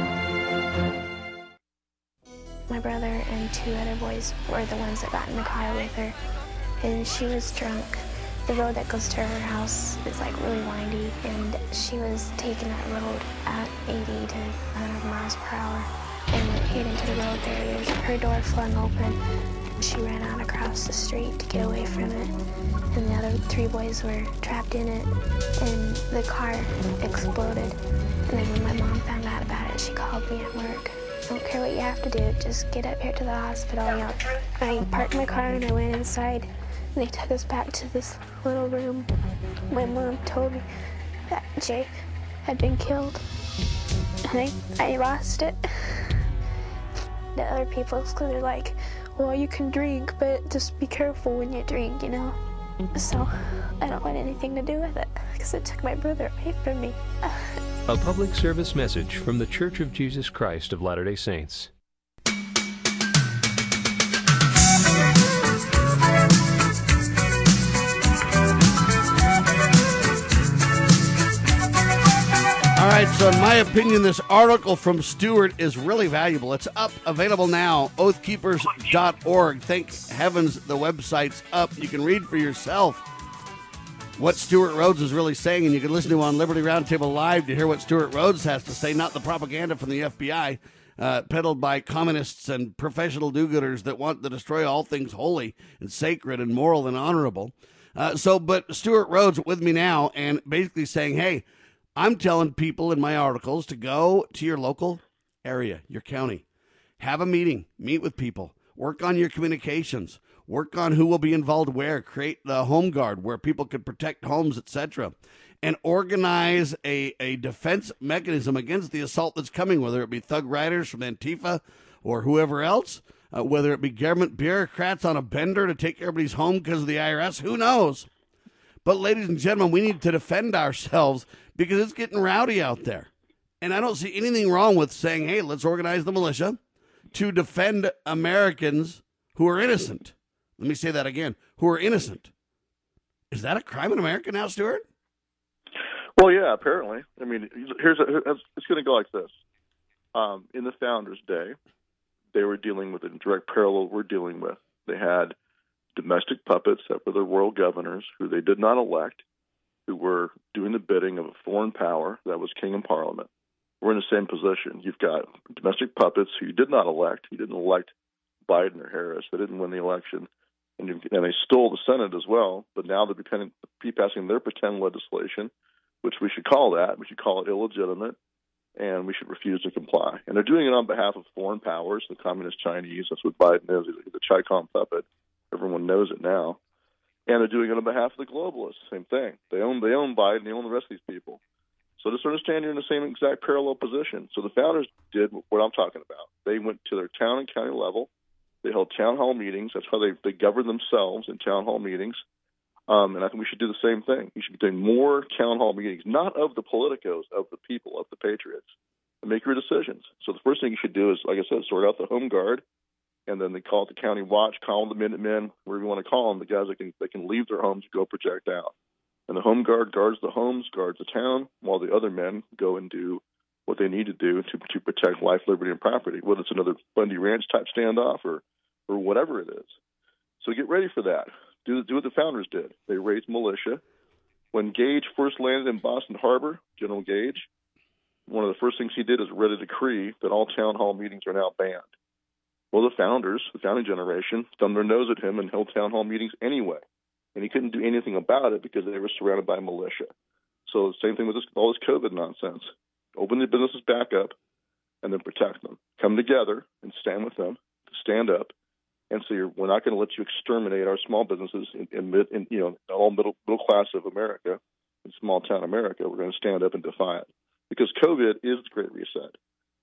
My brother and two other boys were the ones that got in the car with her, and she was drunk. The road that goes to her house is like really windy, and she was taking that road at 80 to 100 miles per hour and hit into the road barriers. Her door flung open. She ran out across the street to get away from it, and the other three boys were trapped in it, and the car exploded. And then when my mom found out about it, she called me at work. I don't care what you have to do, just get up here to the hospital. You know, I parked my car and I went inside. And they took us back to this little room. My mom told me that Jay had been killed. And I lost it. The other people, because they're like, well, you can drink, but just be careful when you drink, you know? So I don't want anything to do with it, because it took my brother away from me. A public service message from The Church of Jesus Christ of Latter-day Saints. All right, so in my opinion, this article from Stewart is really valuable. It's up, available now, oathkeepers.org. Thank heavens the website's up. You can read for yourself what Stewart Rhodes is really saying, and you can listen to on Liberty Roundtable Live to hear what Stewart Rhodes has to say, not the propaganda from the FBI, peddled by communists and professional do-gooders that want to destroy all things holy and sacred and moral and honorable. But Stewart Rhodes with me now and basically saying, hey, I'm telling people in my articles to go to your local area, your county, have a meeting, meet with people, work on your communications, work on who will be involved where, create the home guard where people could protect homes, etc., and organize a defense mechanism against the assault that's coming, whether it be thug riders from Antifa or whoever else, whether it be government bureaucrats on a bender to take everybody's home because of the IRS, who knows? But ladies and gentlemen, we need to defend ourselves because it's getting rowdy out there. And I don't see anything wrong with saying, hey, let's organize the militia to defend Americans who are innocent. Let me say that again, who are innocent. Is that a crime in America now, Stuart? Well, yeah, apparently. I mean, it's going to go like this. In the Founders' Day, they were dealing with a direct parallel we're dealing with. They had domestic puppets that were the world governors who they did not elect, who were doing the bidding of a foreign power that was king and parliament. We're in the same position. You've got domestic puppets who you did not elect. You didn't elect Biden or Harris. They didn't win the election. And they stole the Senate as well, but now they're passing their pretend legislation, which we should call that. We should call it illegitimate, and we should refuse to comply. And they're doing it on behalf of foreign powers, the communist Chinese. That's what Biden is. He's a Chi-Com puppet. Everyone knows it now. And they're doing it on behalf of the globalists. Same thing. They own Biden. They own the rest of these people. So just understand you're in the same exact parallel position. So the Founders did what I'm talking about. They went to their town and county level. They held town hall meetings. That's how they govern themselves in town hall meetings. And I think we should do the same thing. We should be doing more town hall meetings, not of the politicos, of the people, of the patriots, and make your decisions. So the first thing you should do is, like I said, sort out the home guard, and then they call it the county watch, call them the Minutemen, whatever you want to call them, the guys that can leave their homes and go project out. And the home guard guards the homes, guards the town, while the other men go and do what they need to do to protect life, liberty, and property, whether it's another Bundy Ranch type standoff or whatever it is. So get ready for that. Do what the Founders did. They raised militia. When Gage first landed in Boston Harbor, General Gage, one of the first things he did is read a decree that all town hall meetings are now banned. Well, the Founders, the founding generation, thumbed their nose at him and held town hall meetings anyway. And he couldn't do anything about it because they were surrounded by militia. So the same thing with all this COVID nonsense. Open the businesses back up and then protect them. Come together and stand with them, stand up, and say we're not going to let you exterminate our small businesses in all middle class of America, in small town America. We're going to stand up and defy it because COVID is the Great Reset.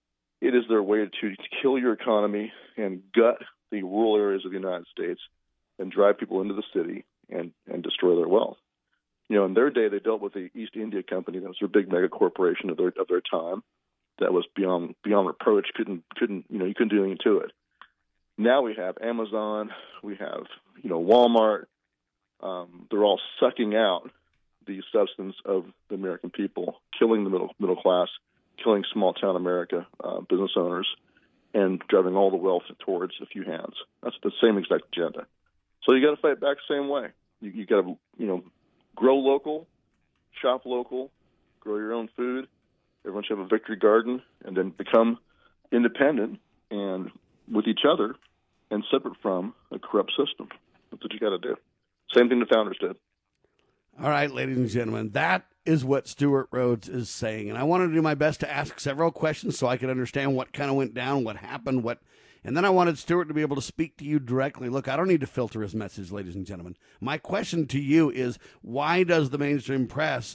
It is their way to kill your economy and gut the rural areas of the United States and drive people into the city and destroy their wealth. In their day, they dealt with the East India Company. That was their big mega corporation of their time. That was beyond reproach. You couldn't do anything to it. Now we have Amazon. We have Walmart. They're all sucking out the substance of the American people, killing the middle class, killing small town America business owners, and driving all the wealth towards a few hands. That's the same exact agenda. So you got to fight back the same way. You got to grow local, shop local, grow your own food. Everyone should have a victory garden, and then become independent and with each other and separate from a corrupt system. That's what you got to do. Same thing the founders did. All right, ladies and gentlemen, that is what Stewart Rhodes is saying. And I wanted to do my best to ask several questions so I could understand what kind of went down, what happened, and then I wanted Stewart to be able to speak to you directly. Look, I don't need to filter his message, ladies and gentlemen. My question to you is, why does the mainstream press,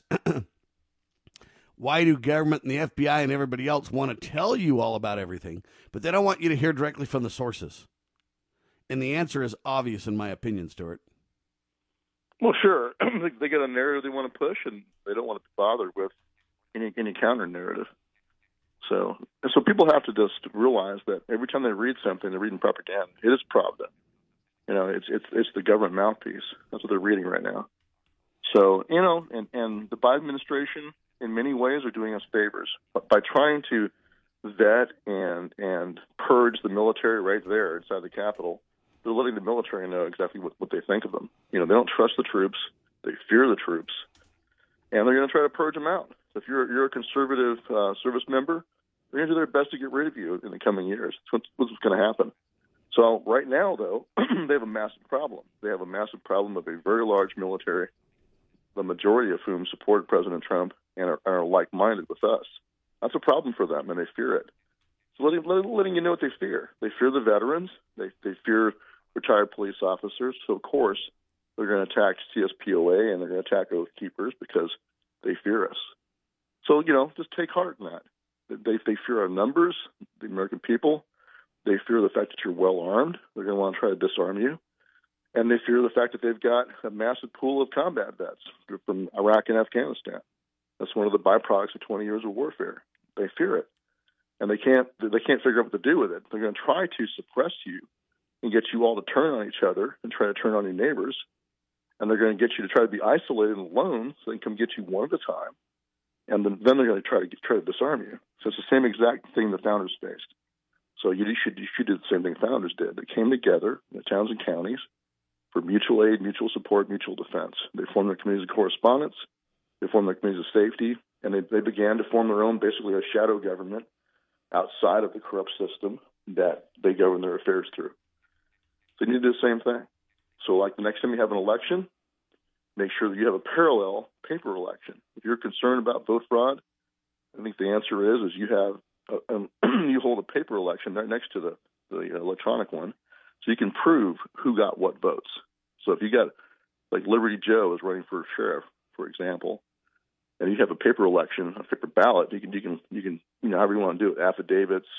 why do government and the FBI and everybody else want to tell you all about everything, but they don't want you to hear directly from the sources? And the answer is obvious, in my opinion, Stewart. Well, sure. They got a narrative they want to push, and they don't want to be bothered with any counter narrative. So people have to just realize that every time they read something, they're reading propaganda. It is Pravda. It's the government mouthpiece. That's what they're reading right now. So and the Biden administration, in many ways, are doing us favors by trying to vet and purge the military right there inside the Capitol. They're letting the military know exactly what they think of them. They don't trust the troops. They fear the troops. And they're going to try to purge them out. So if you're a conservative service member, they're going to do their best to get rid of you in the coming years. That's what's going to happen. So right now, though, they have a massive problem. They have a massive problem of a very large military, the majority of whom support President Trump and are like-minded with us. That's a problem for them, and they fear it. So letting you know what they fear. They fear the veterans. They fear retired police officers. So, of course, they're going to attack CSPOA and they're going to attack Oath Keepers because they fear us. So, just take heart in that. They fear our numbers, the American people. They fear the fact that you're well-armed. They're going to want to try to disarm you. And they fear the fact that they've got a massive pool of combat vets from Iraq and Afghanistan. That's one of the byproducts of 20 years of warfare. They fear it. And they can't figure out what to do with it. They're going to try to suppress you and get you all to turn on each other and try to turn on your neighbors. And they're going to get you to try to be isolated and alone so they can come get you one at a time. And then they're going to try to disarm you. So it's the same exact thing the founders faced. So you should do the same thing founders did. They came together in the towns and counties for mutual aid, mutual support, mutual defense. They formed their committees of correspondence. They formed their committees of safety. And they began to form their own, basically a shadow government outside of the corrupt system that they govern their affairs through. They need to do the same thing. So like the next time you have an election, make sure that you have a parallel paper election. If you're concerned about vote fraud, I think the answer is you have you hold a paper election right next to the electronic one, so you can prove who got what votes. So if you got, like Liberty Joe is running for sheriff, for example, and you have a paper election, a paper ballot, you can however you want to do it, affidavits,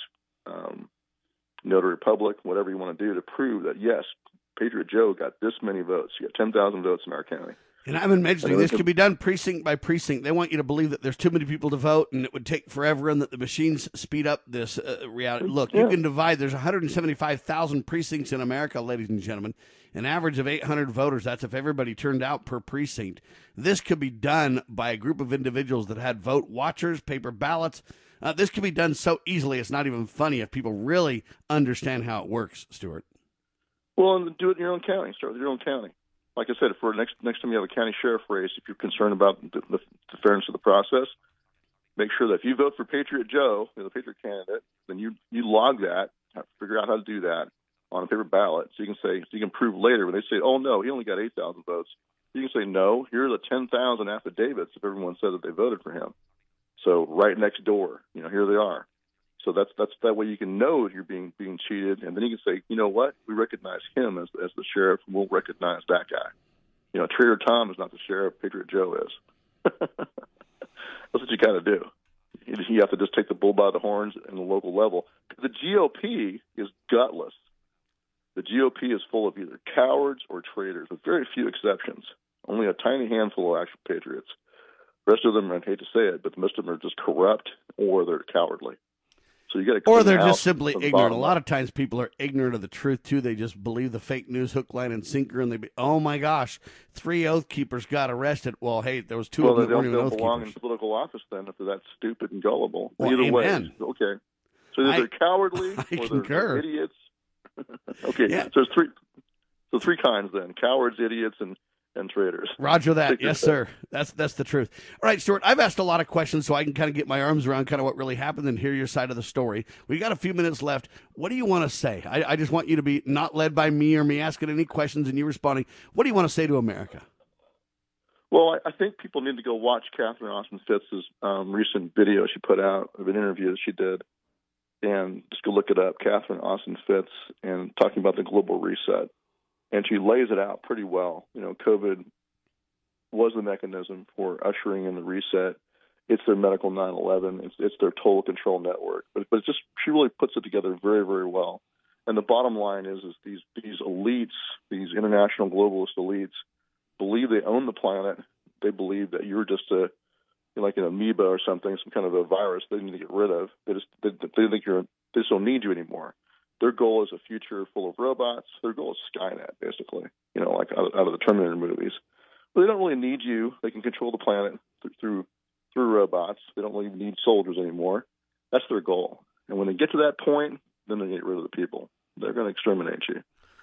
notary public, whatever you want to do to prove that yes, Patriot Joe got this many votes. You got 10,000 votes in our county. And I've been mentioning this could be done precinct by precinct. They want you to believe that there's too many people to vote and it would take forever and that the machines speed up this reality. Look, you can divide. There's 175,000 precincts in America, ladies and gentlemen, an average of 800 voters. That's if everybody turned out per precinct. This could be done by a group of individuals that had vote watchers, paper ballots. This could be done so easily, it's not even funny if people really understand how it works, Stewart. Well, and do it in your own county. Start with your own county. Like I said, for next time you have a county sheriff race, if you're concerned about the fairness of the process, make sure that if you vote for Patriot Joe, the Patriot candidate, then you log that, figure out how to do that on a paper ballot, so you can prove later when they say, oh no, he only got 8,000 votes. You can say, no, here are the 10,000 affidavits if everyone said that they voted for him. So right next door, here they are. So that's that way you can know if you're being cheated, and then you can say, you know what, we recognize him as the sheriff, and we'll recognize that guy. Trader Tom is not the sheriff, Patriot Joe is. That's what you got to do. You have to just take the bull by the horns in the local level. The GOP is gutless. The GOP is full of either cowards or traitors, with very few exceptions. Only a tiny handful are actual patriots. The rest of them, I hate to say it, but most of them are just corrupt or they're cowardly. So you got to, or they're just simply ignorant. A lot of times people are ignorant of the truth too. They just believe the fake news, hook, line, and sinker, and oh my gosh, 3 Oath Keepers got arrested. Well, hey, there was 2 of them that weren't even Oath Keepers. Well, they don't belong in political office then if they're that stupid and gullible. Well, either amen. way, okay. So either they're cowardly I or concur. they're idiots. Okay, yeah. So there's three. So 3 kinds then: cowards, idiots, and traitors. Roger that. Yes, sir. That's the truth. All right, Stuart, I've asked a lot of questions so I can kind of get my arms around kind of what really happened and hear your side of the story. We got a few minutes left. What do you want to say? I just want you to be not led by me or me asking any questions and you responding. What do you want to say to America? Well, I think people need to go watch Catherine Austin Fitz's recent video she put out of an interview that she did, and just go look it up, Catherine Austin Fitz, and talking about the global reset. And she lays it out pretty well. You know, COVID was the mechanism for ushering in the reset. It's their medical 9/11. It's their total control network. But it's just, she really puts it together very, very well. And the bottom line is these elites, these international globalist elites, believe they own the planet. They believe that you're just like an amoeba or something, some kind of a virus they need to get rid of. They think they just don't need you anymore. Their goal is a future full of robots. Their goal is Skynet, basically, like out of the Terminator movies. But they don't really need you. They can control the planet through robots. They don't really need soldiers anymore. That's their goal. And when they get to that point, then they get rid of the people. They're going to exterminate you.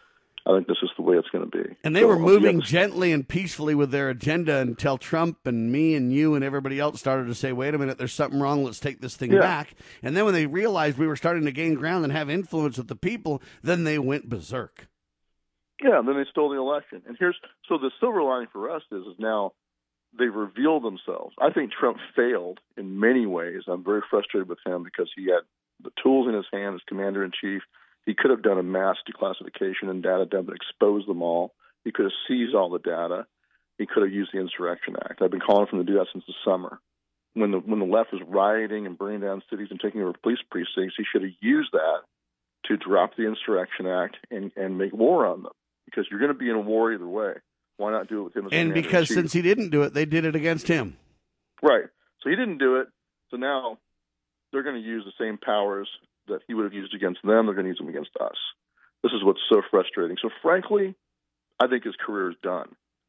I think this is the way it's going to be. And they were moving gently and peacefully with their agenda until Trump and me and you and everybody else started to say, wait a minute, there's something wrong. Let's take this thing back. And then when they realized we were starting to gain ground and have influence with the people, then they went berserk. Yeah, and then they stole the election. And so the silver lining for us is now they revealed themselves. I think Trump failed in many ways. I'm very frustrated with him because he had the tools in his hand as commander-in-chief. He could have done a mass declassification and data dump and exposed them all. He could have seized all the data. He could have used the Insurrection Act. I've been calling for him to do that since the summer. When the left was rioting and burning down cities and taking over police precincts, he should have used that to drop the Insurrection Act and make war on them. Because you're going to be in a war either way. Why not do it with him as and because since he didn't do it, they did it against him. Right. So he didn't do it. So now they're going to use the same powers that he would have used against them. They're going to use them against us. This is what's so frustrating. So frankly, I think his career is done.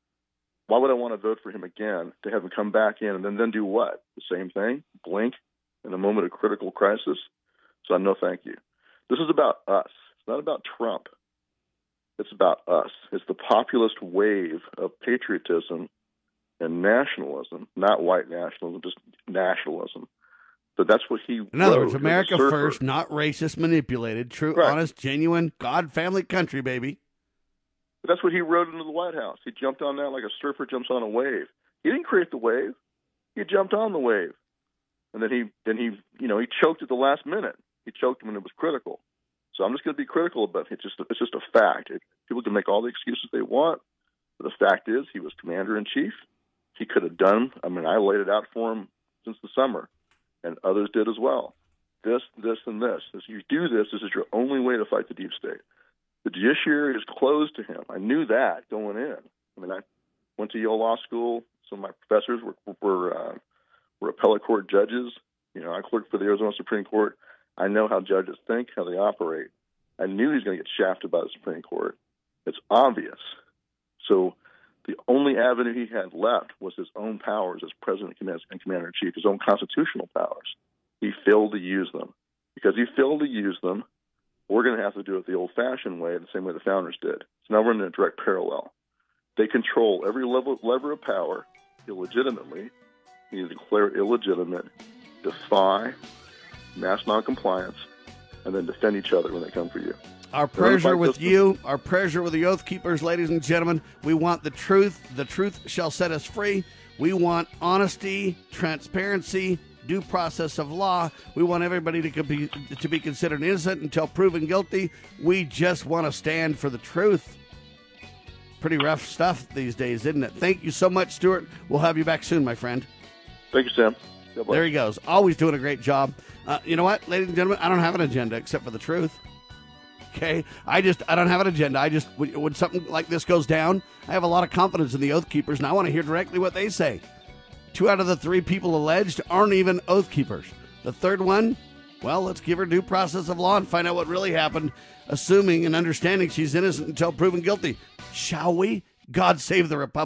Why would I want to vote for him again, to have him come back in and then do what? The same thing? Blink in a moment of critical crisis? So no thank you. This is about us. It's not about Trump. It's about us. It's the populist wave of patriotism and nationalism, not white nationalism, just nationalism. But that's what he In other words, America first, not racist, manipulated, true, honest, genuine, God, family, country, baby. But that's what he wrote into the White House. He jumped on that like a surfer jumps on a wave. He didn't create the wave. He jumped on the wave. And then he choked at the last minute. He choked when it was critical. So I'm just going to be critical about it. It's just a fact. People can make all the excuses they want, but the fact is he was commander-in-chief. He could have done, I laid it out for him since the summer, and others did as well. This, and this. As you do this is your only way to fight the deep state. The judiciary is closed to him. I knew that going in. I went to Yale Law School. Some of my professors were appellate court judges. I clerked for the Arizona Supreme Court. I know how judges think, how they operate. I knew he was going to get shafted by the Supreme Court. It's obvious. So the only avenue he had left was his own powers as president and commander-in-chief, his own constitutional powers. He failed to use them. Because he failed to use them, we're going to have to do it the old-fashioned way, the same way the founders did. So now we're in a direct parallel. They control every lever of power illegitimately. You need to declare it illegitimate, defy mass noncompliance, and then defend each other when they come for you. Our prayers are with you. Our prayers are with the Oath Keepers, ladies and gentlemen. We want the truth. The truth shall set us free. We want honesty, transparency, due process of law. We want everybody to be considered innocent until proven guilty. We just want to stand for the truth. Pretty rough stuff these days, isn't it? Thank you so much, Stuart. We'll have you back soon, my friend. Thank you, Sam. There he goes. Always doing a great job. You know what, ladies and gentlemen? I don't have an agenda except for the truth. Okay, I don't have an agenda. When something like this goes down, I have a lot of confidence in the Oath Keepers, and I want to hear directly what they say. 2 out of the 3 people alleged aren't even Oath Keepers. The third one, well, let's give her due process of law and find out what really happened, assuming and understanding she's innocent until proven guilty. Shall we? God save the Republic.